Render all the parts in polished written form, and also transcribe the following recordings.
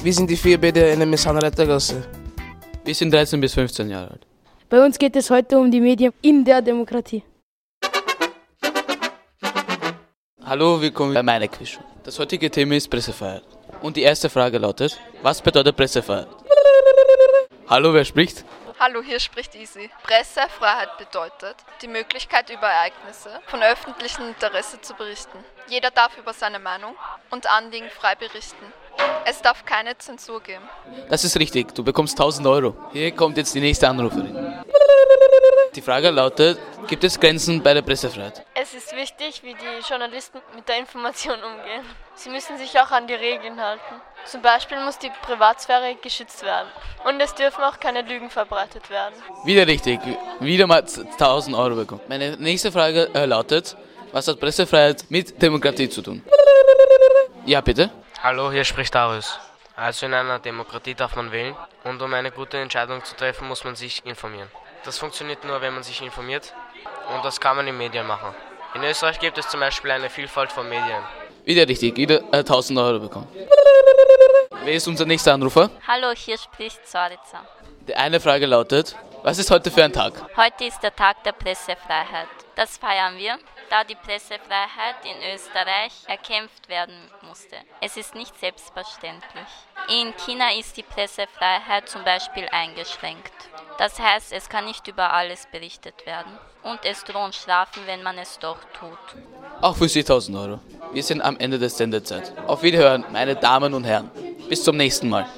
Wie sind die vier Bäder in der Missanrettergasse? Wir sind 13 bis 15 Jahre alt. Bei uns geht es heute um die Medien in der Demokratie. Hallo, willkommen bei meiner Quiz. Das heutige Thema ist Pressefreiheit. Und die erste Frage lautet, was bedeutet Pressefreiheit? Hallo, wer spricht? Hallo, hier spricht Easy. Pressefreiheit bedeutet, die Möglichkeit über Ereignisse von öffentlichem Interesse zu berichten. Jeder darf über seine Meinung und Anliegen frei berichten. Es darf keine Zensur geben. Das ist richtig, du bekommst 1000 Euro. Hier kommt jetzt die nächste Anruferin. Die Frage lautet, gibt es Grenzen bei der Pressefreiheit? Es ist wichtig, wie die Journalisten mit der Information umgehen. Sie müssen sich auch an die Regeln halten. Zum Beispiel muss die Privatsphäre geschützt werden. Und es dürfen auch keine Lügen verbreitet werden. Wieder richtig, wieder mal 1000 Euro bekommen. Meine nächste Frage lautet, was hat Pressefreiheit mit Demokratie zu tun? Ja, bitte? Hallo, hier spricht Darius. Also in einer Demokratie darf man wählen und um eine gute Entscheidung zu treffen, muss man sich informieren. Das funktioniert nur, wenn man sich informiert und das kann man in Medien machen. In Österreich gibt es zum Beispiel eine Vielfalt von Medien. Wieder richtig, wieder 1000 Euro bekommen. Wer ist unser nächster Anrufer? Hallo, hier spricht Zorica. Die eine Frage lautet, was ist heute für ein Tag? Heute ist der Tag der Pressefreiheit. Das feiern wir, da die Pressefreiheit in Österreich erkämpft werden musste. Es ist nicht selbstverständlich. In China ist die Pressefreiheit zum Beispiel eingeschränkt. Das heißt, es kann nicht über alles berichtet werden. Und es drohen Strafen, wenn man es doch tut. Auch für Sie 1000 Euro. Wir sind am Ende der Sendezeit. Auf Wiederhören, meine Damen und Herren. Bis zum nächsten Mal.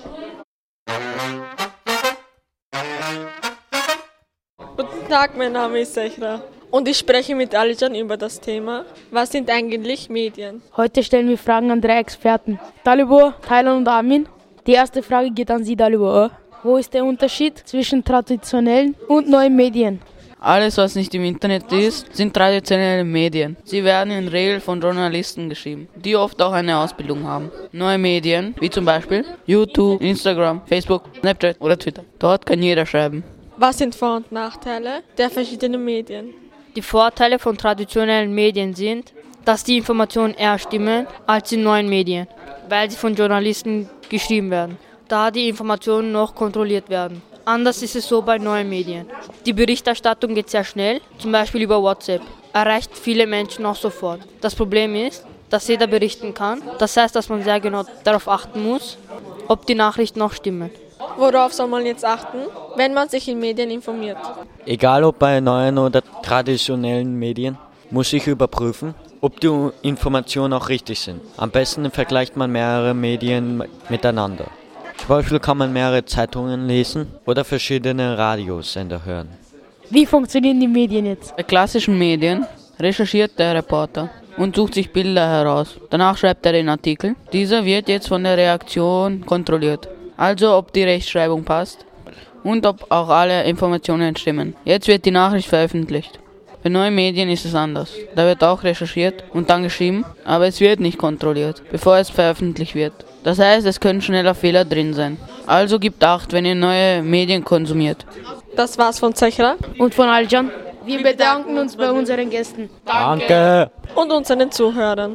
Guten Tag, mein Name ist Sechra und ich spreche mit Alijan über das Thema, was sind eigentlich Medien? Heute stellen wir Fragen an 3 Experten, Dalibor, Thailand und Armin. Die erste Frage geht an Sie, Dalibor. Wo ist der Unterschied zwischen traditionellen und neuen Medien? Alles, was nicht im Internet ist, sind traditionelle Medien. Sie werden in Regel von Journalisten geschrieben, die oft auch eine Ausbildung haben. Neue Medien, wie zum Beispiel YouTube, Instagram, Facebook, Snapchat oder Twitter. Dort kann jeder schreiben. Was sind Vor- und Nachteile der verschiedenen Medien? Die Vorteile von traditionellen Medien sind, dass die Informationen eher stimmen als in neuen Medien, weil sie von Journalisten geschrieben werden, da die Informationen noch kontrolliert werden. Anders ist es so bei neuen Medien. Die Berichterstattung geht sehr schnell, zum Beispiel über WhatsApp, erreicht viele Menschen auch sofort. Das Problem ist, dass jeder berichten kann. Das heißt, dass man sehr genau darauf achten muss, ob die Nachrichten noch stimmen. Worauf soll man jetzt achten, wenn man sich in Medien informiert? Egal ob bei neuen oder traditionellen Medien, muss ich überprüfen, ob die Informationen auch richtig sind. Am besten vergleicht man mehrere Medien miteinander. Zum Beispiel kann man mehrere Zeitungen lesen oder verschiedene Radiosender hören. Wie funktionieren die Medien jetzt? Bei klassischen Medien recherchiert der Reporter und sucht sich Bilder heraus. Danach schreibt er den Artikel. Dieser wird jetzt von der Redaktion kontrolliert. Also ob die Rechtschreibung passt und ob auch alle Informationen stimmen. Jetzt wird die Nachricht veröffentlicht. Bei neuen Medien ist es anders. Da wird auch recherchiert und dann geschrieben, aber es wird nicht kontrolliert, bevor es veröffentlicht wird. Das heißt, es können schneller Fehler drin sein. Also gebt Acht, wenn ihr neue Medien konsumiert. Das war's von Zechra und von Aljan. Wir bedanken uns bei unseren Gästen. Danke! Und unseren Zuhörern.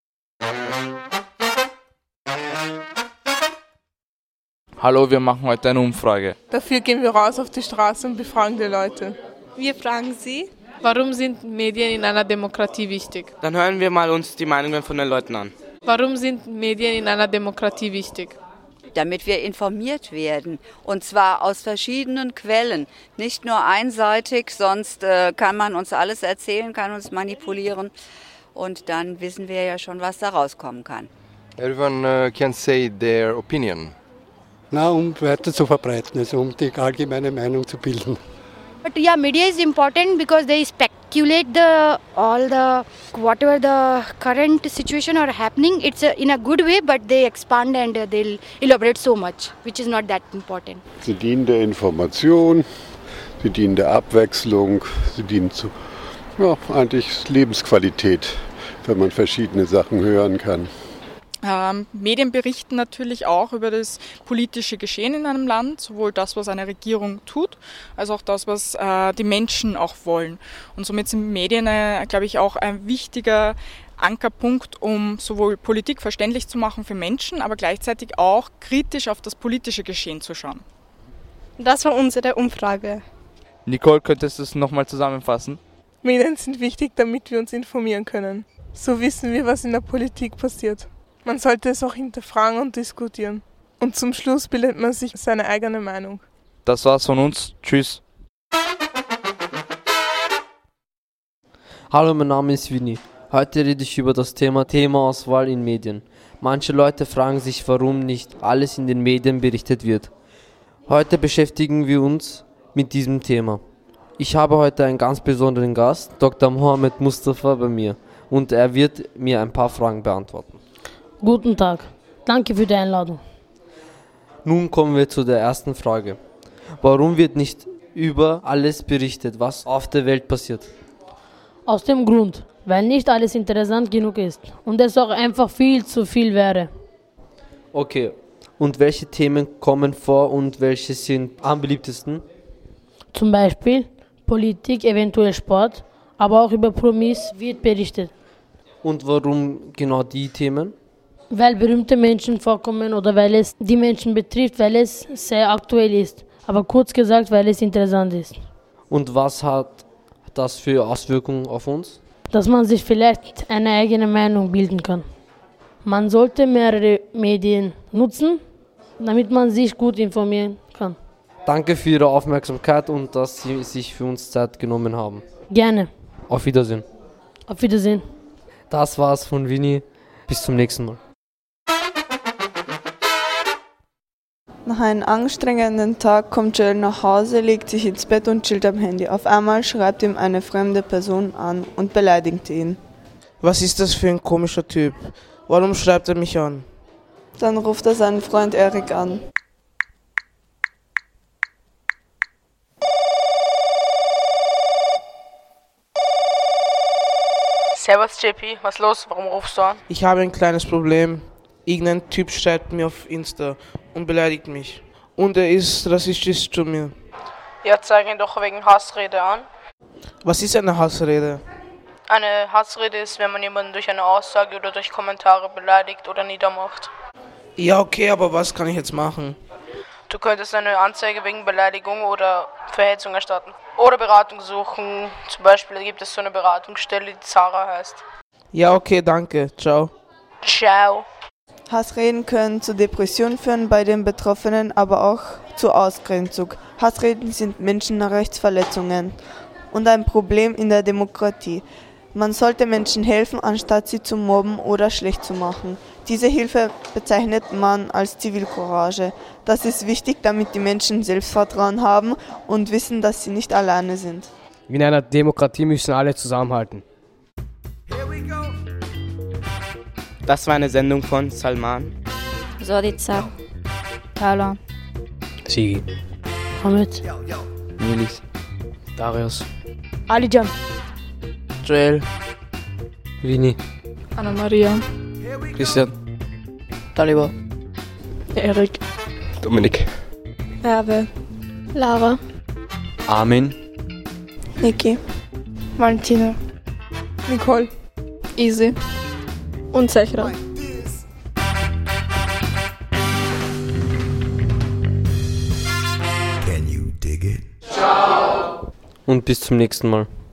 Hallo, wir machen heute eine Umfrage. Dafür gehen wir raus auf die Straße und befragen die Leute. Wir fragen Sie, warum sind Medien in einer Demokratie wichtig? Dann hören wir mal uns die Meinungen von den Leuten an. Warum sind Medien in einer Demokratie wichtig? Damit wir informiert werden, und zwar aus verschiedenen Quellen, nicht nur einseitig, sonst kann man uns alles erzählen, kann uns manipulieren und dann wissen wir ja schon, was da rauskommen kann. Everyone can say their opinion. Na, um weiter zu verbreiten, also um die allgemeine Meinung zu bilden. But yeah, media is important because they speculate whatever the current situation are happening. It's in a good way, but they expand and they'll elaborate so much, which is not that important. Sie dienen der Information, sie dienen der Abwechslung, sie dienen zu eigentlich Lebensqualität, wenn man verschiedene Sachen hören kann. Medien berichten natürlich auch über das politische Geschehen in einem Land, sowohl das, was eine Regierung tut, als auch das, was die Menschen auch wollen. Und somit sind Medien, glaube ich, auch ein wichtiger Ankerpunkt, um sowohl Politik verständlich zu machen für Menschen, aber gleichzeitig auch kritisch auf das politische Geschehen zu schauen. Das war unsere Umfrage. Nicole, könntest du es nochmal zusammenfassen? Medien sind wichtig, damit wir uns informieren können. So wissen wir, was in der Politik passiert. Man sollte es auch hinterfragen und diskutieren. Und zum Schluss bildet man sich seine eigene Meinung. Das war's von uns. Tschüss. Hallo, mein Name ist Winnie. Heute rede ich über das Themaauswahl in Medien. Manche Leute fragen sich, warum nicht alles in den Medien berichtet wird. Heute beschäftigen wir uns mit diesem Thema. Ich habe heute einen ganz besonderen Gast, Dr. Mohammed Mustafa, bei mir. Und er wird mir ein paar Fragen beantworten. Guten Tag. Danke für die Einladung. Nun kommen wir zu der ersten Frage. Warum wird nicht über alles berichtet, was auf der Welt passiert? Aus dem Grund, weil nicht alles interessant genug ist und es auch einfach viel zu viel wäre. Okay, und welche Themen kommen vor und welche sind am beliebtesten? Zum Beispiel Politik, eventuell Sport, aber auch über Promis wird berichtet. Und warum genau die Themen? Weil berühmte Menschen vorkommen oder weil es die Menschen betrifft, weil es sehr aktuell ist. Aber kurz gesagt, weil es interessant ist. Und was hat das für Auswirkungen auf uns? Dass man sich vielleicht eine eigene Meinung bilden kann. Man sollte mehrere Medien nutzen, damit man sich gut informieren kann. Danke für Ihre Aufmerksamkeit und dass Sie sich für uns Zeit genommen haben. Gerne. Auf Wiedersehen. Auf Wiedersehen. Das war's von Winnie. Bis zum nächsten Mal. Nach einem anstrengenden Tag kommt Joel nach Hause, legt sich ins Bett und chillt am Handy. Auf einmal schreibt ihm eine fremde Person an und beleidigt ihn. Was ist das für ein komischer Typ? Warum schreibt er mich an? Dann ruft er seinen Freund Erik an. Servus JP, was los? Warum rufst du an? Ich habe ein kleines Problem. Irgendein Typ schreibt mir auf Insta und beleidigt mich. Und er ist rassistisch zu mir. Ja, zeig ihn doch wegen Hassrede an. Was ist eine Hassrede? Eine Hassrede ist, wenn man jemanden durch eine Aussage oder durch Kommentare beleidigt oder niedermacht. Ja, okay, aber was kann ich jetzt machen? Du könntest eine Anzeige wegen Beleidigung oder Verhetzung erstatten. Oder Beratung suchen. Zum Beispiel gibt es so eine Beratungsstelle, die Zara heißt. Ja, okay, danke. Ciao. Ciao. Hassreden können zu Depressionen führen bei den Betroffenen, aber auch zu Ausgrenzung. Hassreden sind Menschenrechtsverletzungen und ein Problem in der Demokratie. Man sollte Menschen helfen, anstatt sie zu mobben oder schlecht zu machen. Diese Hilfe bezeichnet man als Zivilcourage. Das ist wichtig, damit die Menschen Selbstvertrauen haben und wissen, dass sie nicht alleine sind. In einer Demokratie müssen alle zusammenhalten. Das war eine Sendung von Salman, Zorica, Tala, Sigi, Hamid, Nilis, Darius, Alijan, Joel, Winnie, Anna-Maria, Christian, Taliba, Erik, Dominik, Herve, Lara, Armin, Niki, Valentina, Nicole, Easy und Sechra. und bis zum nächsten Mal.